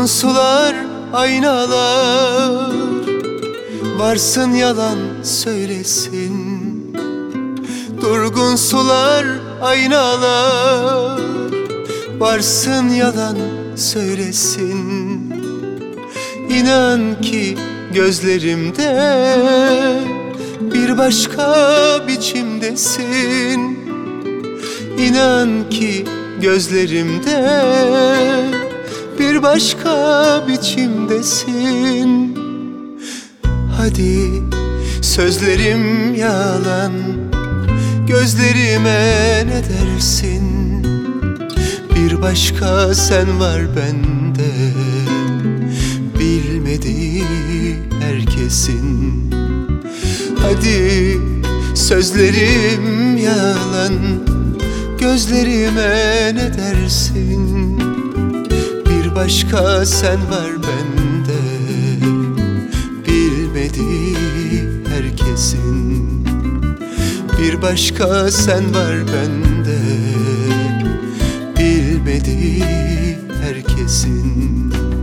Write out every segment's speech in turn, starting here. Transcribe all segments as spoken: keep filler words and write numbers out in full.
Durgun sular aynalar, varsın yalan söylesin. Durgun sular aynalar, varsın yalan söylesin. İnan ki gözlerimde bir başka biçimdesin. İnan ki gözlerimde bir başka biçimdesin. Hadi sözlerim yalan, gözlerime ne dersin? Bir başka sen var bende, bilmediği herkesin. Hadi sözlerim yalan, gözlerime ne dersin? Bir başka sen var bende, bilmediği herkesin. Bir başka sen var bende, bilmediği herkesin.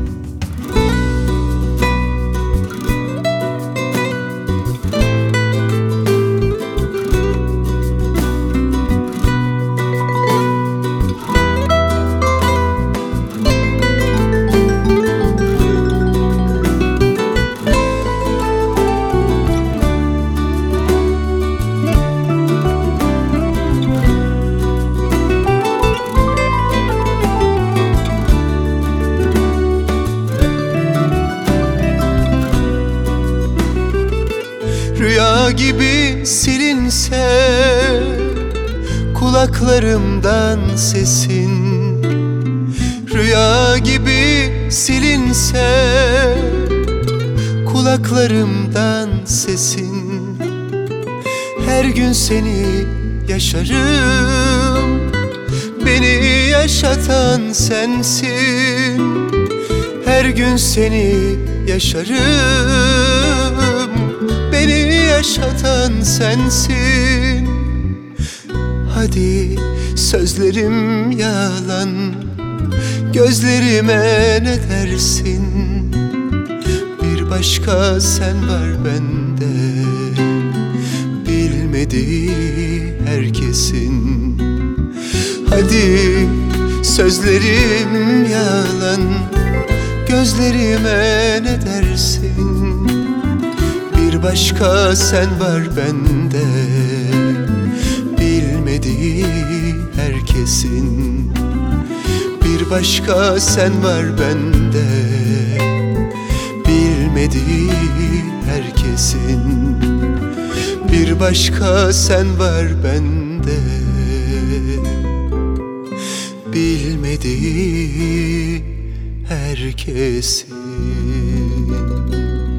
Rüya gibi silinse kulaklarımdan sesin. Rüya gibi silinse kulaklarımdan sesin. Her gün seni yaşarım, beni yaşatan sensin. Her gün seni yaşarım, beni yaşatan sensin. Hadi sözlerim yalan, gözlerime ne dersin? Bir başka sen var bende, bilmediği herkesin. Hadi sözlerim yalan, gözlerime ne dersin? Bir başka sen var bende, bilmediği herkesin. Bir başka sen var bende, bilmediği herkesin. Bir başka sen var bende, bilmediği herkesin.